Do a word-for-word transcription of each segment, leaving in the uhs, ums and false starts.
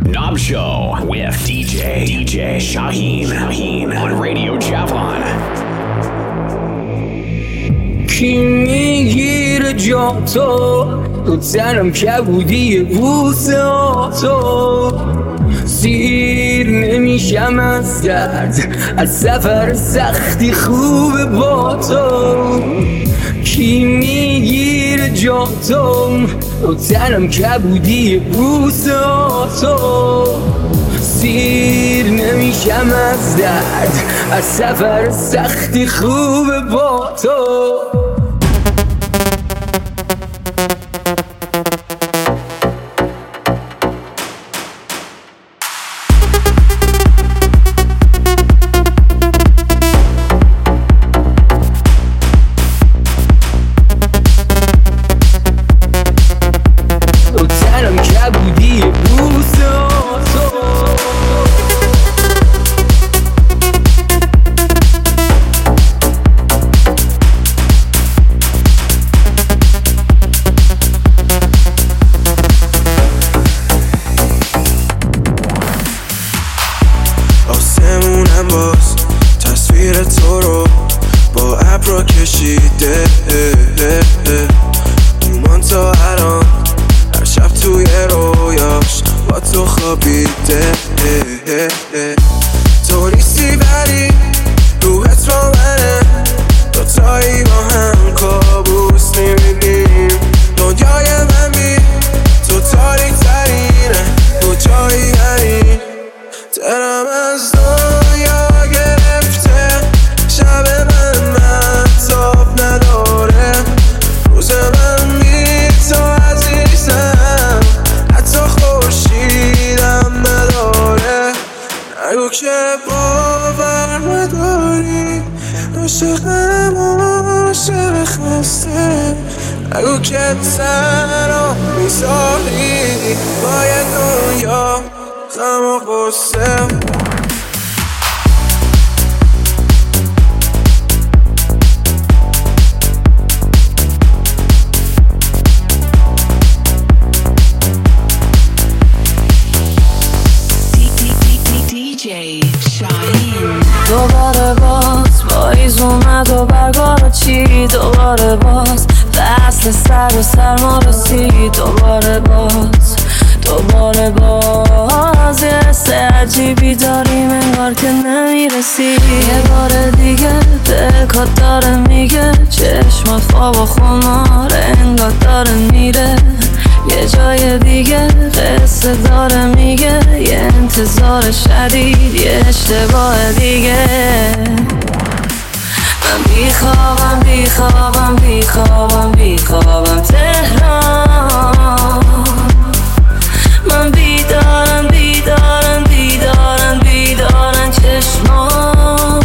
Knob Show with دی جی دی جی Shaheen Shaheen on Radio Javelin. کی میگیره جا تو تو تنم کبودی بوسه تو سیر نمیشم از درد از سفر سختی خوب با تو کی میگیره جا تو تو تنم کبودی بوسه تو سیر نمیشم از درد از سفر سختی خوب با تو دوباره باز پاییز اومد و برگارا چی دوباره باز فصل سر و سرما رسید دوباره باز دوباره باز یه حس عجیبی داریم انگار که نمیرسی یه بار دیگه دلکات داره میگه چشمات خواب و خمار انگار داره میره یه جای دیگه قصه داره میگه یه انتظار شدید یه اشتباه دیگه من بیخوابم بیخوابم بیخوابم بیخوابم تهران من بیدارم بیدارم بیدارم بیدارم چشمان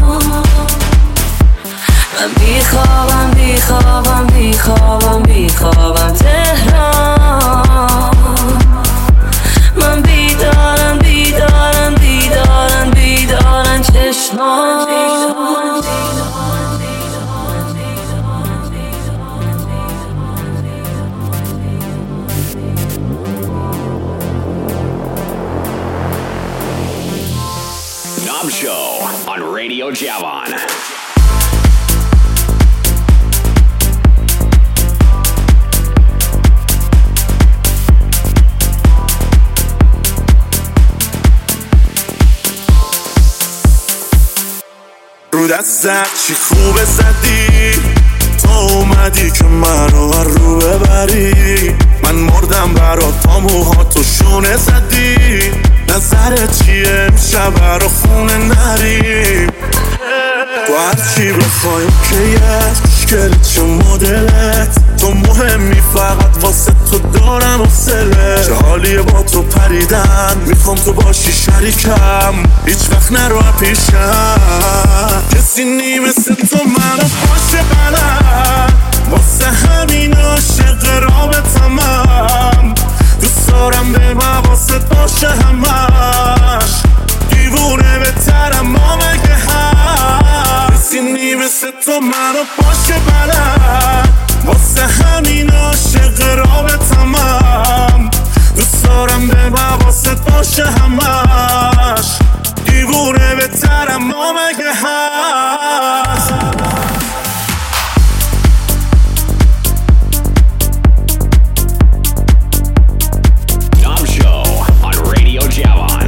من بیخوابم بیخوابم بیخوابم بیخوابم تهران من بیدارم بیدارم بیدارم بیدارم چشمان Knob Show on Radio Javelin. رو دستت چی خوبه زدی تو اومدی که منو هر رو ببری من مردم برات تا موهاتو شونه زدی نظرت چیه امشب برا خونه نریم با هرچی بخوایم که یه مشکلت چه مدلت تو مهمی فقط واسه تو دارم حوصله چه حالیه با تو پریدن میخوام تو باشی شریکم هیچ وقت نرو پیشم کسی نی مثل تو منو باشه بلد واسه همین عاشق رابطمم دوست دارم به مواست باشه همش دیوونه بهترم ما مگه هست کسی نی مثل تو منو باشه بلد واسه همین عاشق رابطمم دوست دارم به مواست باشه واسه همش دیوونه بهترم ما مگه هست. Nom Show on Radio Javon.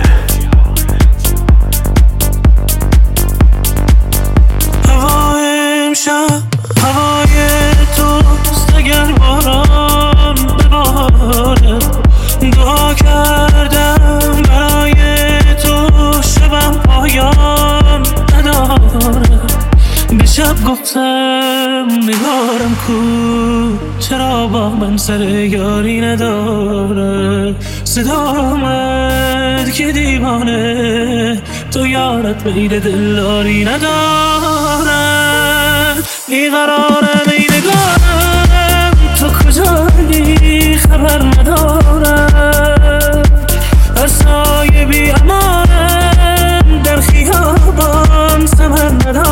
هوای امشب هوای توست، اگر باران بباره دعا کردم برای تو شبم پایان نداره. به شب گفتم نگارم کو چرا با من سر یاری نداره. صدا آمد که دیوانه تو یارت بین دلداری نداره. بیقرارم ای نگارم تو کجایی خبر ندارم. هر سایه بی امانم در خیابان ثمر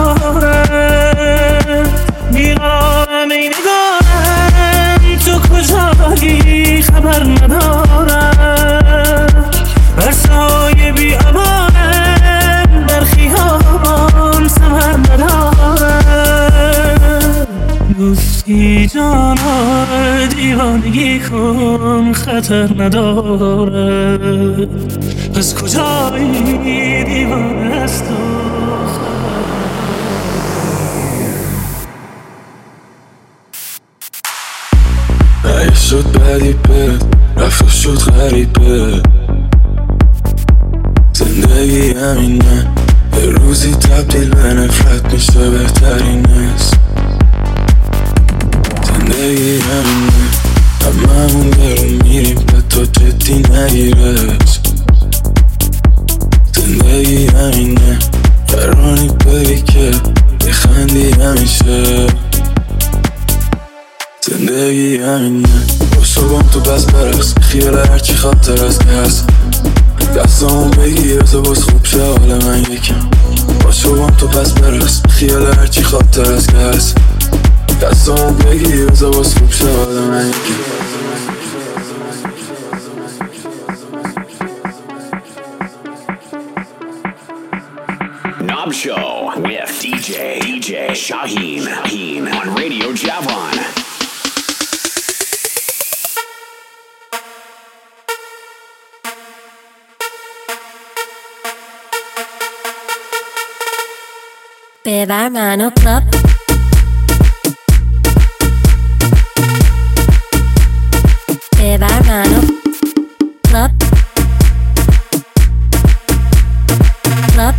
ندارم. بیقرارم ای نگارم تو کجایی خبر ندارم. هر سایه بی امانم در خیابان ثمر ندارم. گفتی جانا دیوانگی کن خطر نداره. از کجایی دیوانه است و ای شد بلیپه رفت شد غریبه. زندگی همینه یه روزی تبدیل به نفرت میشه بهترین است. زندگی همینه همه همون برون میریم به تو جدی نگیرش. زندگی همینه قرانی بگی که بخندی همیشه. زندگی همینه با صبحم تو بس برس خیال هرچی خاطر از که هست. دستامون بگی بزا باز خوب شه حال من یکم. با صبحم تو بس برس خیال هرچی خاطر از که هست. دستامون بگی بزا باز خوب شه حال من یکم. Nom Show with D J D J Shaheen on Radio Javon. ببر منو کلاب ببر منو کلاب کلاب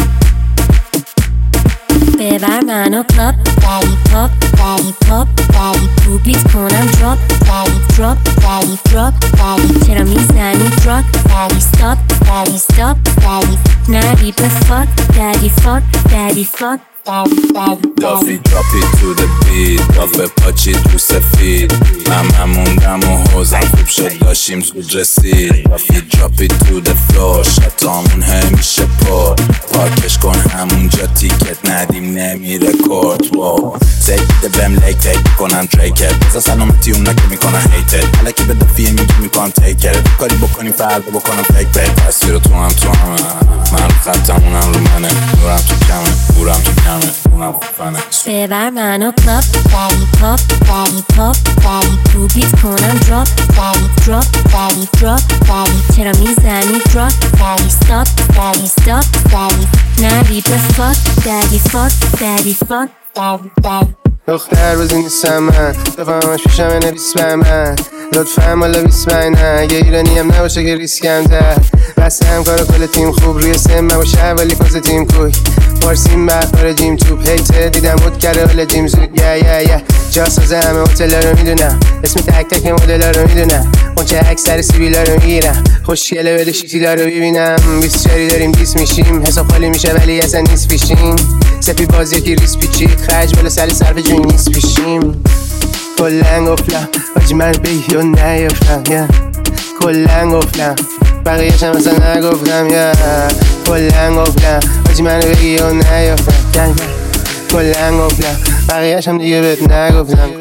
ببر منو کلاب دلی پاپ دلی پاپ دلی بوبیت کنم دراپ دلی دراپ دلی دراپ دلی چرا میزنی دراپ دلی استاپ دلی استاپ دلی نری به فاک دلی فاک دلی فاک دافی drop it to the beat دافه پاچی تو سفید. من هموندم و حوزم خوب شد داشتیم زود رسید. دافی drop it to the floor شتامون همیشه پر. پاکش کن همونجا تیکت ندیم نمیره کورت. واو سکته بهم لیک تیک کنن تریکت. بزا سلامتی اونا که میکنن هیتت. حالا که به دفیه میگی میکنم تیکت. کاری بکنیم فردا بکنم فیک بیک. تصویر تو هم تو همه من رو خطمونم رو منه. نورم تو کمه بورم تو کمه اونم خوفنه. ببر منو کلاب دلی پاپ دلی پاپ دلی بوبیت کنم دراپ دلی دراپ دلی دراپ دلی چرا میزنی دراپ دلی استاپ دلی استاپ دلی نری به فاک دلی فاک دلی فاک دلی دلی دختر بزی نیستم من بفهمش پیشم نویس به من. لطفا مالا بیست نه اگه ایرانی هم نباشه که ریسکم ده. بسته هم کار کل تیم خوب روی سم باشه اولی کس تیم کوی. فارسیم بخار جیم توپ هیته دیدم بود کرده حالا جیم زود یا یا یا. جا سازه همه هتل رو میدونم اسم تک تک مدل رو میدونم. اون چه اکثر سیبیلا رو میگیرم خوشگله بده شیتیلا رو ببینم. بیست چاری داریم دیس میشیم حساب خالی میشه ولی اصلا نیست پیشیم. سپی بازی که ریس پیچید خرج بالا سر صرف جون نیست پیشیم. کلن گفتم آجی من به یا نیفتم یا کلن گفتم بقیه‌ش هم مثلا نگفتم یا کلن گفتم آجی من به یا نیفتم کلن گفتم بقیه‌ش هم دیگه بهت نگفتم.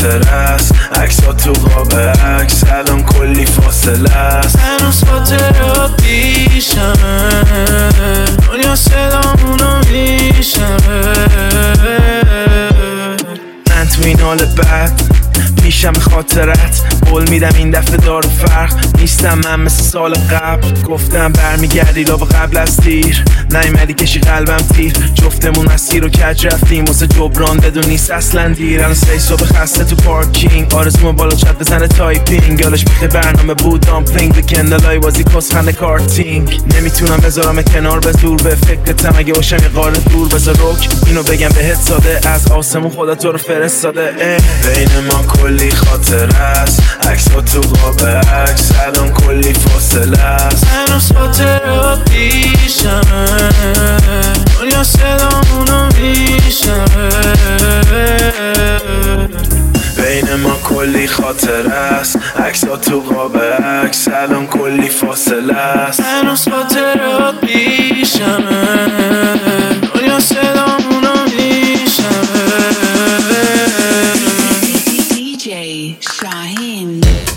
خاطر است، عکس‌ها تو قاب عکس الان کلی فاصله است. هنوز خاطر پیشمه، دنیا صدامونو میشنوه. من تو این حال بد پیشم خاطرت، قول میدم این دفعه دار فرق نیستم من مثل سال قبل. گفتم برمیگردی را به قبل از تیر، نیومدی کشی قلبم تیر. جفتمون مسیر رو کج رفتیم واسه جبران بدون نیست اصلا دیر. الان سه صبح خسته تو پارکینگ، آرزوم بالا چت بزنه تایپینگ. یادش بیخته برنامه بود دامپلینگ، به کندلای بازی کسخنده کارتینگ. نمیتونم بذارم کنار به زور، به فکرتم اگه باشم یه قاره دور. بذار رک اینو بگم بهت ساده، از آسمون خدا تو رو فرستاده. بین ما کلی خاطر است، عکس‌ها تو قاب عکس الان کلی فاصله است. هنوز خاطر پیشمه، دنیا صدامونو میشنوه. بین ما کلی خاطر است، عکس‌ها تو قاب عکس الان کلی فاصله است. هنوز خاطر پیشمه، دنیا صدامونو میشنوه. Shahin.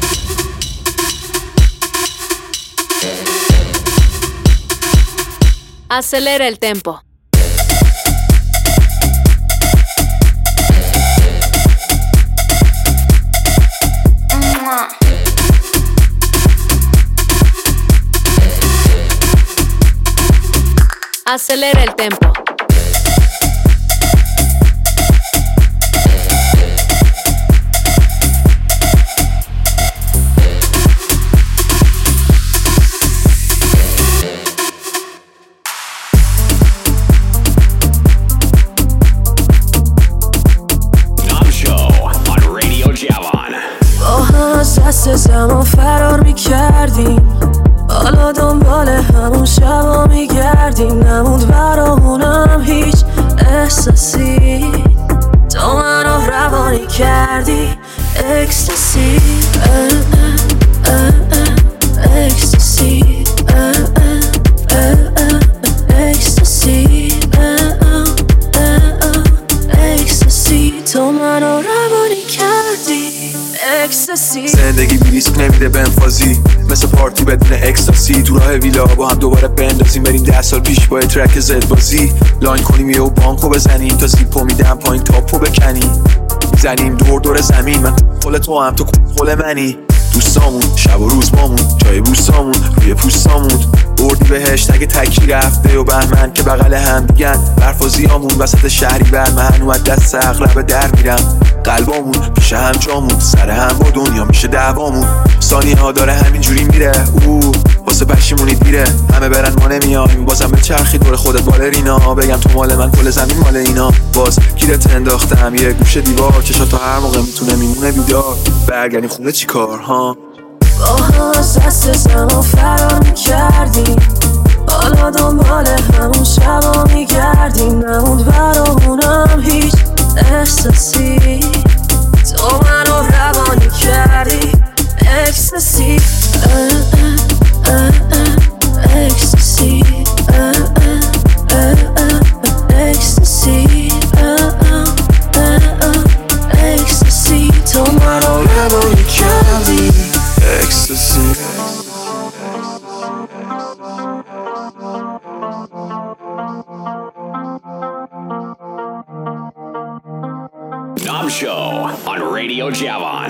Acelera el tempo. Acelera el tempo. دست زمان فرار میکردیم، حالا دنبال همون شبا میگردیم. نموند برامونم هیچ احساسی، تو منو روانی کردی. اکستاسی اکستاسی اکستاسی اکستاسی، تو منو روانی کردی. زندگی بی ریسک نمیده بهم فازی، مثل پارتی بدون اکستاسی. تو راه ویلا با هم دوباره بندازیم، بریم ده سال پیش با ترک زد بازی. لاین کنیم یه و بانکو بزنیم، تا زیپو میدم پایین تاپو بکنیم. میزنیم دور دور زمین، من خل تو هم تو خل منی. دوستامون شب و روز مامون، جای بوستامون روی پوستامون. بردی بهشت اگه تکی رفته و بهمن که بغل هم دیگن. برفازیامون وسط شهری بر من اومد دست اغلب در میرم. قلبامون پیش هم جامون، سر هم با دنیا میشه دعوامون. ثانیه ها داره همینجوری میره، او واسه پشیمونی دیره. همه برن ما نمیایم، بازم به چرخی دور خودت بالرینا. بگم تو مال من کل زمین مال اینا. باز گیرت انداختم یه گوشه دیوار، چشا تا هر موقع میتونه میمونه بیدار. برگردیم خونه چی کار ها؟ با هم از دست زمان فرار میکردیم، حالا دنبال همون شبا میگردیم. نموند برامونم هیچ احساسی، تو منو روانی کردی. اکستاسی اکستاسی اکستاسی اکستاسی، تو منو روانی کردی. اکستاسی Knob Show on Radio Javon.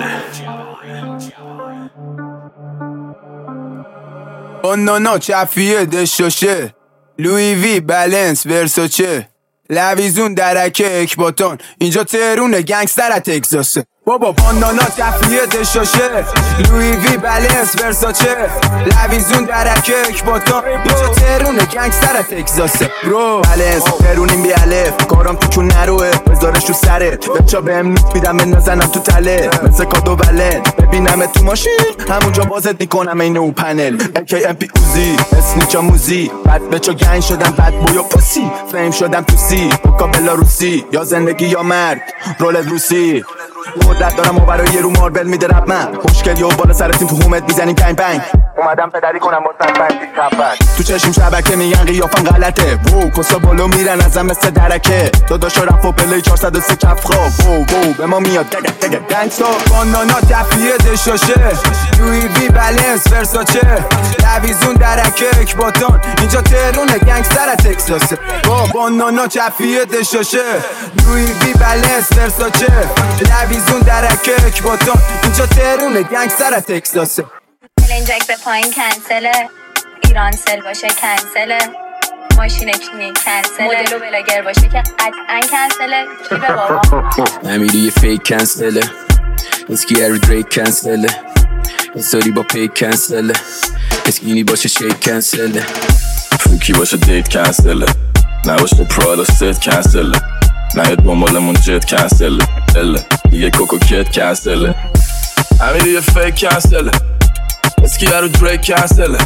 اونانا چفیه دشاشه، لوی وی بلنس ورساچه، لویزون درکه اکباتان. اینجا تهرونه گنگستر ات اگزاسه. بابا بانانا چفیه دشاشه، لوی وی بلنس ورساچه، لویزون درکه اکباتان. اینجا تهرونه گنگستر ات اگزاسه. برو بلنس تهرونیم بی الف، کارم تو چون نروه بذارش تو سرت. بچا بهم نوت میدم بنازنم تو تله، مثل کادو ولد ببینم تو ماشین همونجا بازت میکنم این او پنل. اکی ام پی اوزی اسنیچا موزی، بعد بچا گنگ شدم بعد بویا پسی. فیم شدم تو سی بکا بلاروسی، یا زندگی یا مرگ رول روسی. قدرت دارم و برای یه رو ماربل میده رب من خوشگل یا بالا سر تیم تو هومت میزنیم پنگ پنگ. اومدم پدری کنم واسه بندی کفن تو چشم شبکه میگن قیافم غلطه وو کسا بالو میرن ازم مثل درکه داداشا رفت و پلی چهارصد و سه کف خواب وو وو به ما میاد دگه دگه گنگستا بانانا تفیه دشاشه لوی وی بلنس ورساچه لویزون درکه اکباتان اینجا ترونه گنگستر تکساسه با بانانا تفیه دشاشه لوی وی بلنس ورساچه لویزون درکه اکباتان اینجا ترونه گنگستر تکساسه کلینجک به پایین کنسله ایران سل باشه کنسله ماشین کلینی کنسله مدل و بلاگر باشه که قطعا کنسله کی به بابا نمیری یه فیک کنسله اسکی اری دریک کنسله استوری با پیک کنسله اسکینی باشه شیک کنسله فوکی باشه دیت کنسله نباشه پرادا ست کنسله نیاد بامالمون جت کنسله اله دیگه کوکو کت کنسله نمیری یه فیک کنسله اسکی اری دریک کنسله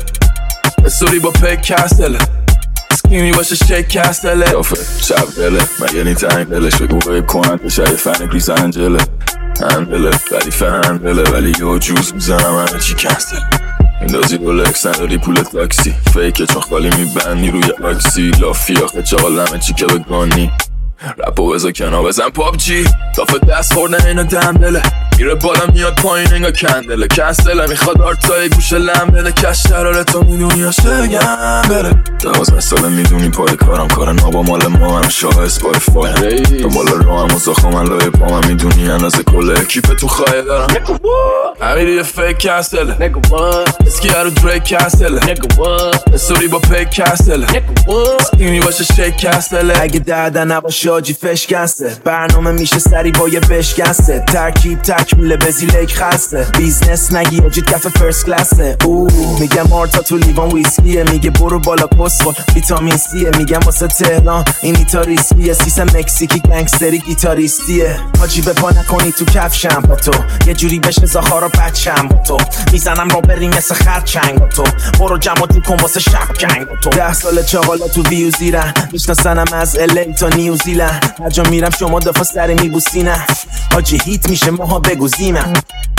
استوری با پیک کنسله اسکینی باشه شیک کنسله یافه شب دله مگه نی تنگ دلش بگو غیب کنند بشه یه فن گریز انجله هندله ولی فهندله ولی یه جوز میزنم همه چی کنسله این دازی رولکس نداری پول تاکسی فیکه چون خالی میبندی روی اکسی لافی آخه چال همه چی که بگانی رپو بزا کنا بزن پاپ جی کافه دست خوردن اینا دم دله میره بالا میاد پایین انگا کندله کستله میخواد آرتای گوشه لم بده کش دراره تو میدونی یا شگم بره دوازده ساله میدونی پای کارم کار نابا مال ما هم شاه اسپایفای تو مال رو هم و زاخم من لای پا من میدونی اندازه کل اکیپ تو خواهی دارم امیری یه فیک کستله اسکی ارو دریک کستله استوری با پیک کستله اسکینی باشه شیک کستله اگه درده نباشه آجی فش کنسه برنامه میشه سری با یه بشکنسه ترکیب تکمیله بزی لیک خسته بیزنس نگی آجی کف فرست کلاسه اوه میگم مارتا تو لیوان ویسکیه میگه برو بالا پست خود ویتامین سیه میگم واسه تهران این ایتا ریسکیه سیسم مکزیکی گنگستری گیتاریستیه آجی به پا نکنی تو کفشم با تو یه جوری بشه زاخارا بچم با تو میزنم را بریم مثل خرچنگ با تو برو جمع جو کن واسه شب جنگ با تو ده سال چاقالا تو ویو زیرن میشناسنم از الی تا نیوزیلند هر جا میرم شما دفعه سر میبوسینم آجی هیت میشه ماها بگو زیمم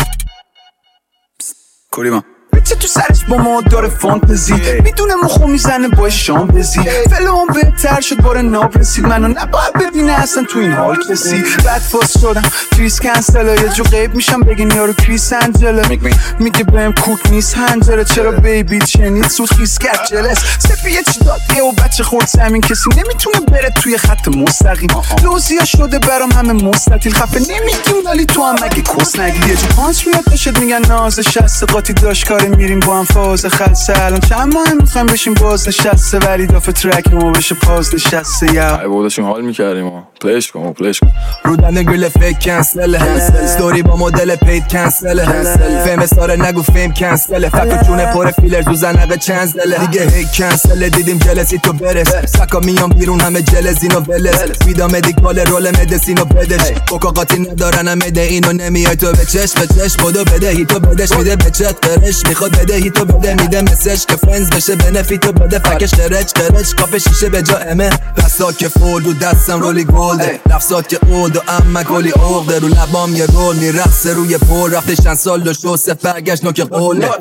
کوریما بچه تو سرش با ما داره فانتزی میدونه مخو میزنه با شام بزی فلان بهتر شد باره ناب رسید منو نباید ببینه اصلا تو این حال کسی بعد فاس شدم کریس کنسله یه جو غیب میشم بگین یارو کریس انجله میگه بهم کوک نیست هنجره چرا بیبی چنید سود خیس کرد جلس سپی یه چی داد یه و بچه خورد زمین کسی نمیتونه بره توی خط مستقیم لوزیا شده برام همه مستطیل خفه نمیگیم ولی تو هم مگه کس نگی یه جو پانس میاد داشت میگن ناز شست قاطی داشت کار میریم با هم فاز خلصه الان چند ماه میخوایم بشیم باز نشسته ولی دافه ترک ما بشه پاز نشسته یا ای بودشون حال میکردیم و پلیش کن و پلیش کن رو دنده گریل فیک کنسله ستوری با مدل پید کنسله فیم ساره نگو فیم کنسله فکر چونه پر فیلر تو زنقه چنزله دیگه هی کنسله دیدیم جلسی تو برس سکا میان بیرون همه جلزین و بلس ویدا مدیکال رول مدسین و بدش کوکا قاطی ندارن هم مده اینو نمیای تو به چشم به چشم بودو بده هیتو بدش میده به چت فرش میخواد بده هیتو بده میده مسج که فرنز بشه بنفیتو بده فکش قرچ قرچ کاف شیشه به جا امه دستات که فولد و دستم رولی گلده لفظات که اولد و اما گلی اغده رو لبام یه رول میرقصه روی پول رفتش چند سال دو شو سه برگشت نوک قوله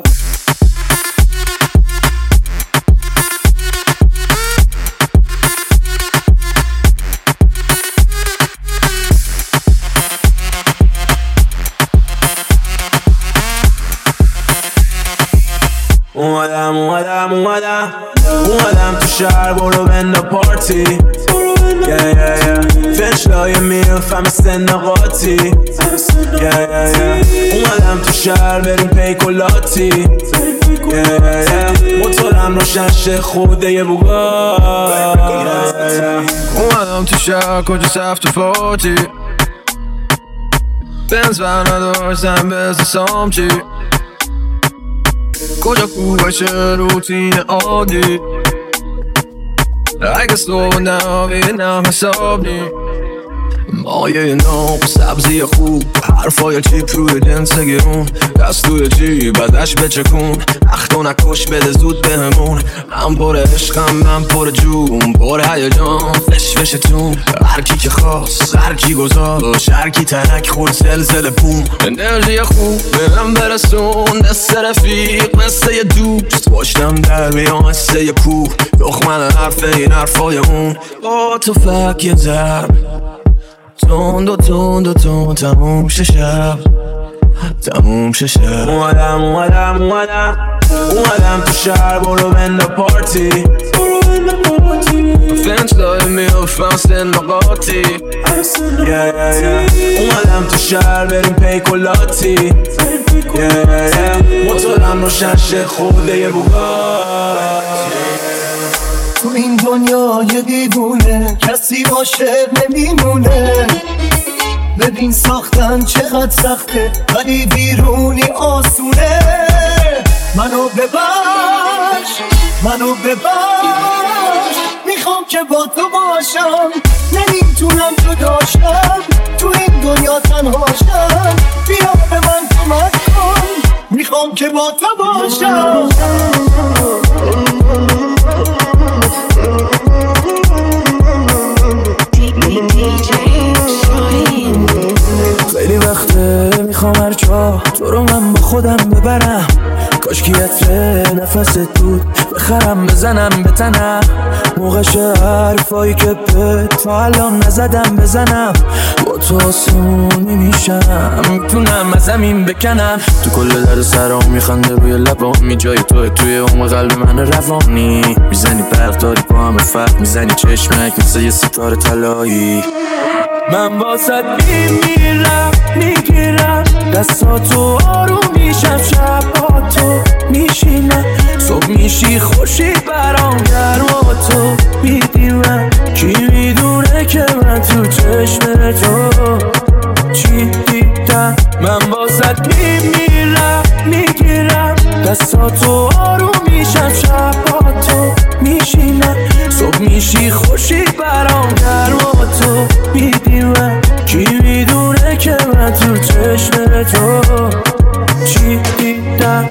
اومدم اومدم اومدم اومدم تو شهر برو بند پارتی yeah, yeah, yeah. فشلای میرفم سن قاطی yeah, yeah, yeah. اومدم تو شهر بریم پیکولاتی yeah, yeah, yeah. موتورم روشن شه خوده یه بوگا yeah, yeah, yeah. اومدم تو شهر کجا سفت و فاتی بنز بر نداشتم بزن سامچی کجا خوبشه روتین عادی اگه slowing down ببینم حساب نی مایه نام سبزی خوب حرفای چیپ روی جنس گرون دست توی جیب ازش بچکون اختو نکش بده زود بهمون من پر عشقم من پر جون پر هیجان فش فشتون هرکی که خواست هرکی گذاشت هرکی ترک خورد زلزل بوم انرژی خوب بهم برسون دست رفیق مثل یه دوست باشتم در بیان مثل یه کوه دخمن حرف این حرفای اون با تو فک یه ضرب تون دو تون دو تون تموم شه شب تموم شه شب اومدم اومدم اومدم اومدم تو شهر برو بند پارتی برو بند پارتی فنج داره میافم سن نقاطی اومدم تو شهر بریم پیکولاتی موتورم روشن شه خوده یه بوگاتی تو این دنیا یه دیوونه کسی عاشق نمیمونه ببین ساختن چقدر سخته ولی بیرونی آسونه منو ببخش منو ببخش میخوام که با تو باشم نمیتونم جداشم تو این دنیا تنهاشم بیا به من کمک کن میخوام که با تو باشم خیلی وقته میخوام هر جا تو رو من با خودم ببرم کاش که عطر نفست بود بخرم بزنم به تنم موقعش حرفایی که به تا الان نزدم بزنم با تو آسون نمیشم میتونم از زمین بکنم تو کل در سرام میخنده روی لبام می جای توه توی عمق قلب من روانی میزنی برق داری با همه فرق میزنی چشمک مثل یه ستاره طلایی من واسد میمیرم میگیرم دستاتو آروم میشم شب با تو میشینم صبح میشی خوشی برام گرما تو میدیمم کی میدونه که من تو چشم تو چی دیدم من واسد میمیرم میگیرم دستاتو آروم میشم شب با تو میشینم صبح میشی خوشی برام گرما تو میدیمم کی میدونه که من تو چشم تو چی دیدم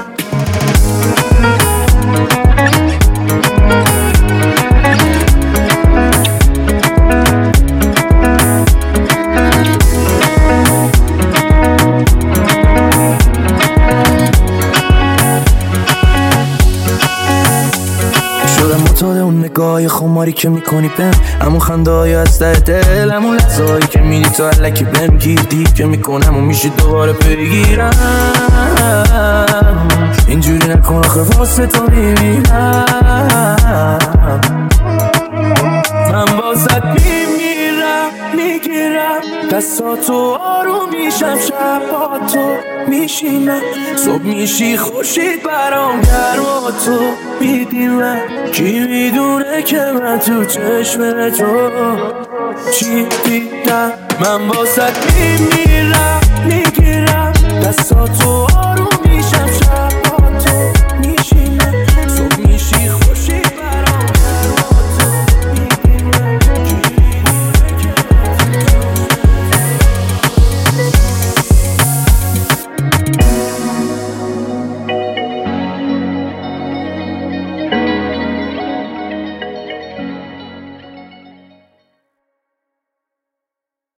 نگاه خماری که میکنی بهم همون خنده های از ته دل همون لحظه هایی که میدی تو علکی بهم گیردی که میکنم و میشی دوباره بگیرم اینجوری نکن آخه واسه تو میمیرم من واسه میمیرم میگیرم دستاتو آروم میشم شب با تو میشینم صبح میشی خوشید برام گرما تو میدیمم کی میدونه که من تو چشم تو چی دیدم من واسه میمیرم میگیرم دستاتو